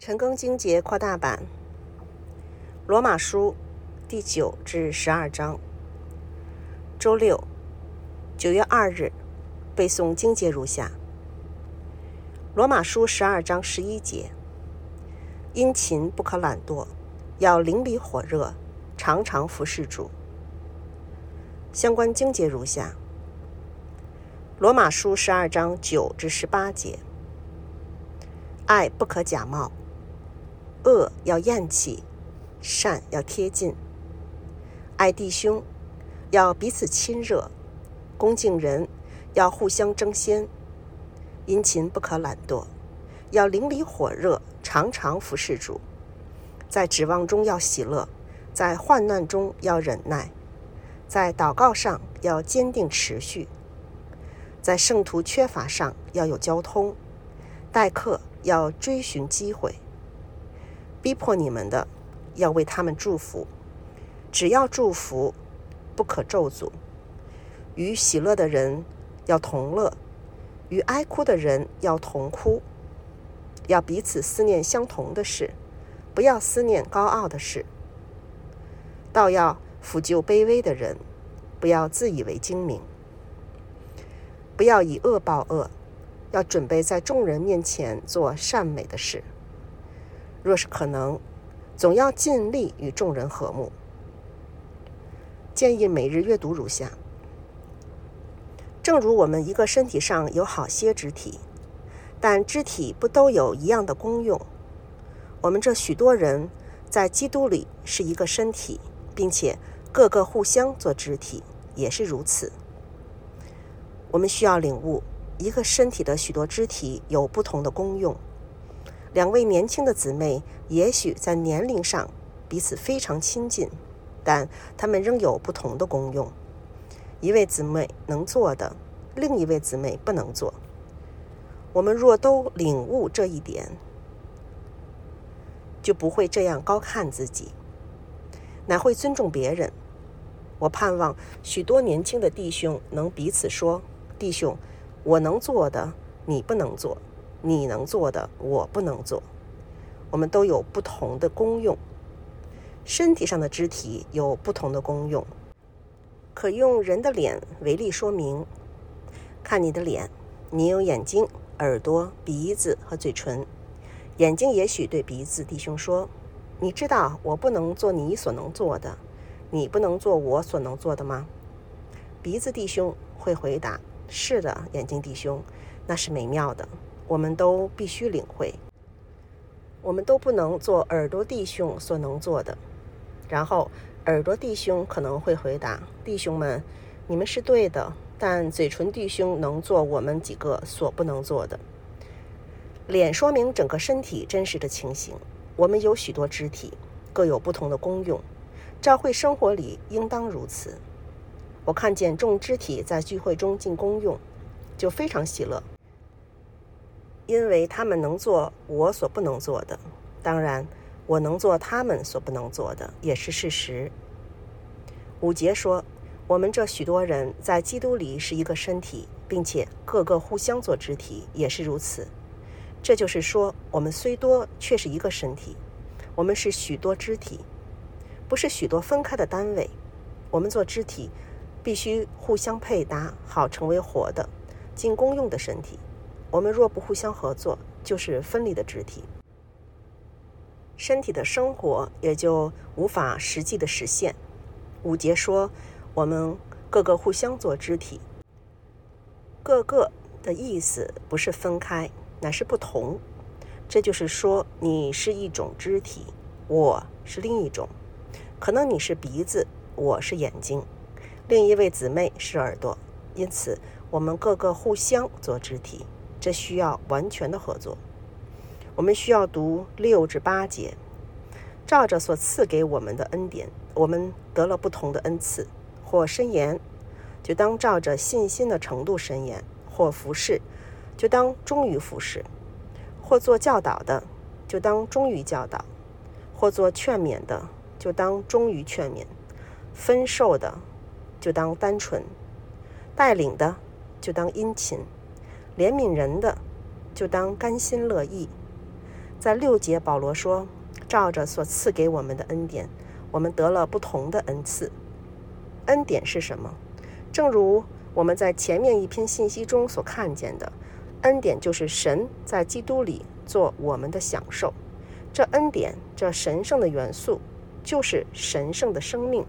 陈庚经节扩大版，罗马书第9至12章。周六9月2日背诵经节如下：罗马书12章11节，殷勤不可懒惰，要灵里火热，常常服事主。相关经节如下：罗马书12章9至18节，爱不可假冒，恶要厌弃，善要贴近。爱弟兄要彼此亲热，恭敬人要互相争先。殷勤不可懒惰，要灵里火热，常常服事主。在指望中要喜乐，在患难中要忍耐，在祷告上要坚定持续，在圣徒缺乏上要有交通，待客要追寻机会。逼迫你们的要为他们祝福，只要祝福，不可咒诅。与喜乐的人要同乐，与哀哭的人要同哭。要彼此思念相同的事，不要思念高傲的事。倒要抚救卑微的人，不要自以为精明。不要以恶报恶，要准备在众人面前做善美的事。若是可能，总要尽力与众人和睦。建议每日阅读如下：正如我们一个身体上有好些肢体，但肢体不都有一样的功用。我们这许多人在基督里是一个身体，并且各个互相做肢体，也是如此。我们需要领悟，一个身体的许多肢体有不同的功用。两位年轻的姊妹也许在年龄上彼此非常亲近，但她们仍有不同的功用。一位姊妹能做的，另一位姊妹不能做。我们若都领悟这一点，就不会这样高看自己，乃会尊重别人。我盼望许多年轻的弟兄能彼此说：弟兄，我能做的你不能做，你能做的我不能做。我们都有不同的功用，身体上的肢体有不同的功用，可用人的脸为例说明。看你的脸，你有眼睛、耳朵、鼻子和嘴唇。眼睛也许对鼻子弟兄说：你知道我不能做你所能做的，你不能做我所能做的吗？鼻子弟兄会回答：是的，眼睛弟兄，那是美妙的，我们都必须领会。我们都不能做耳朵弟兄所能做的。然后耳朵弟兄可能会回答：弟兄们，你们是对的，但嘴唇弟兄能做我们几个所不能做的。脸说明整个身体真实的情形。我们有许多肢体，各有不同的功用，教会生活里应当如此。我看见众肢体在聚会中尽功用，就非常喜乐，因为他们能做我所不能做的，当然我能做他们所不能做的，也是事实。5节说，我们这许多人在基督里是一个身体，并且各个互相做肢体，也是如此。这就是说，我们虽多，却是一个身体。我们是许多肢体，不是许多分开的单位。我们做肢体必须互相配搭，好成为活的、尽功用的身体。我们若不互相合作，就是分离的肢体，身体的生活也就无法实际的实现。5节说，我们各个互相做肢体，各个的意思不是分开，乃是不同。这就是说，你是一种肢体，我是另一种。可能你是鼻子，我是眼睛，另一位姊妹是耳朵。因此我们各个互相做肢体，这需要完全的合作。我们需要读6至8节。照着所赐给我们的恩典，我们得了不同的恩赐，或申言，就当照着信心的程度申言；或服侍，就当忠于服侍；或做教导的，就当忠于教导；或做劝勉的，就当忠于劝勉；分授的，就当单纯；带领的，就当殷勤；怜悯人的，就当甘心乐意； 在6节，保罗说，照着所赐给我们的恩典，我们得了不同的恩赐。恩典是什么？正如我们在前面一篇信息中所看见的，恩典就是神在基督里做我们的享受。这恩典，这神圣的元素，就是神圣的生命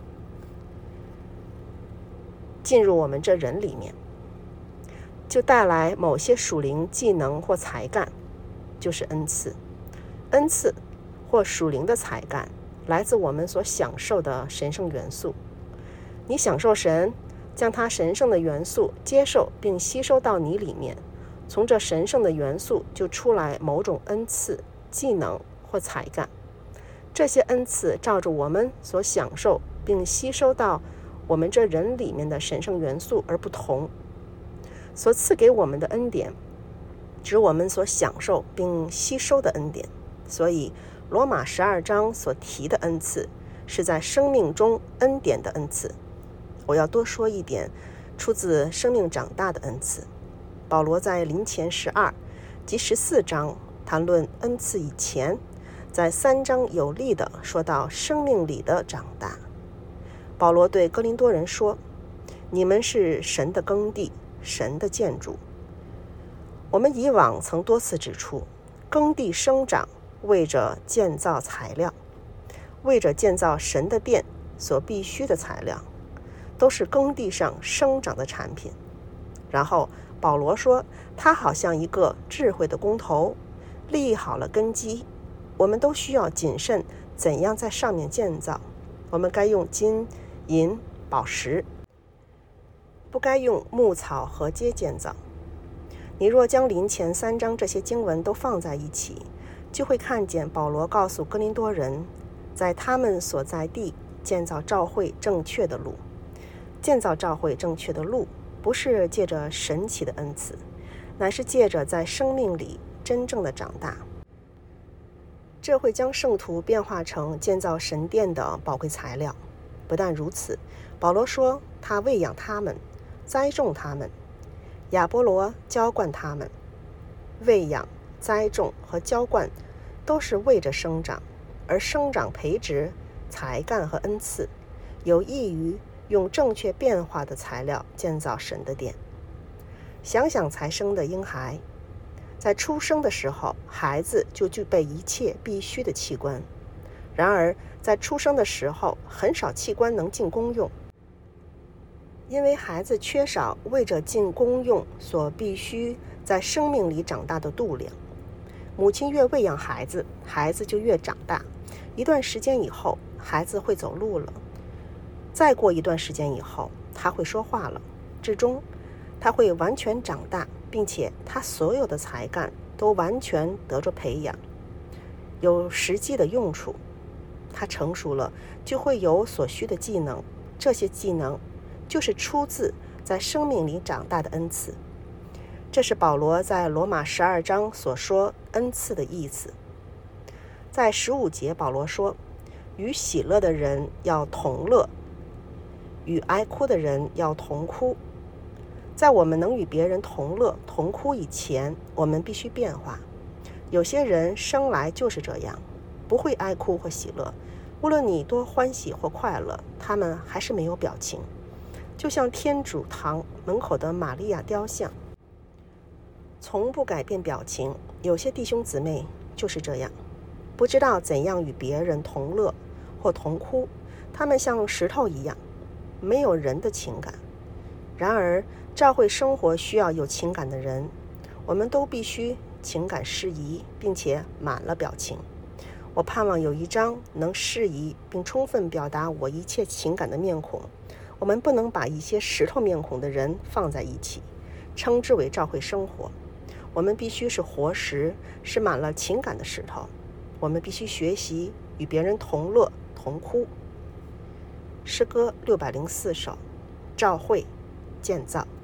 进入我们这人里面，就带来某些属灵技能或才干，就是恩赐。恩赐或属灵的才干来自我们所享受的神圣元素。你享受神将他神圣的元素接受并吸收到你里面，从这神圣的元素就出来某种恩赐、技能或才干。这些恩赐照着我们所享受并吸收到我们这人里面的神圣元素而不同。所赐给我们的恩典指我们所享受并吸收的恩典，所以罗马12章所提的恩赐是在生命中恩典的恩赐。我要多说一点出自生命长大的恩赐。保罗在林前12及14章谈论恩赐以前，在3章有力地说到生命里的长大。保罗对哥林多人说，你们是神的耕地，神的建筑。我们以往曾多次指出，耕地生长为着建造材料，为着建造神的殿所必须的材料，都是耕地上生长的产品。然后保罗说，他好像一个智慧的工头，立好了根基。我们都需要谨慎怎样在上面建造。我们该用金、银、宝石，不该用木草和秸建造。你若将林前3章这些经文都放在一起，就会看见保罗告诉哥林多人，在他们所在地建造教会正确的路。建造教会正确的路，不是借着神奇的恩赐，乃是借着在生命里真正的长大。这会将圣徒变化成建造神殿的宝贵材料。不但如此，保罗说他喂养他们，栽种他们，亚波罗浇灌他们。喂养、栽种和浇灌都是为着生长，而生长培植才干和恩赐，有益于用正确变化的材料建造神的殿。想想才生的婴孩，在出生的时候，孩子就具备一切必须的器官。然而在出生的时候，很少器官能尽功用，因为孩子缺少为着尽功用所必须在生命里长大的度量。母亲越喂养孩子，孩子就越长大。一段时间以后，孩子会走路了。再过一段时间以后，他会说话了。至终他会完全长大，并且他所有的才干都完全得着培养，有实际的用处。他成熟了，就会有所需的技能，这些技能就是出自在生命里长大的恩赐。这是保罗在罗马12章所说恩赐的意思。在15节，保罗说，与喜乐的人要同乐，与哀哭的人要同哭。在我们能与别人同乐同哭以前，我们必须变化。有些人生来就是这样，不会哀哭或喜乐，无论你多欢喜或快乐，他们还是没有表情，就像天主堂门口的玛利亚雕像，从不改变表情。有些弟兄姊妹就是这样，不知道怎样与别人同乐或同哭，他们像石头一样，没有人的情感。然而教会生活需要有情感的人，我们都必须情感适宜，并且满了表情。我盼望有一张能适宜并充分表达我一切情感的面孔。我们不能把一些石头面孔的人放在一起，称之为教会生活。我们必须是活石，是满了情感的石头。我们必须学习与别人同乐同哭。诗歌604首，教会建造。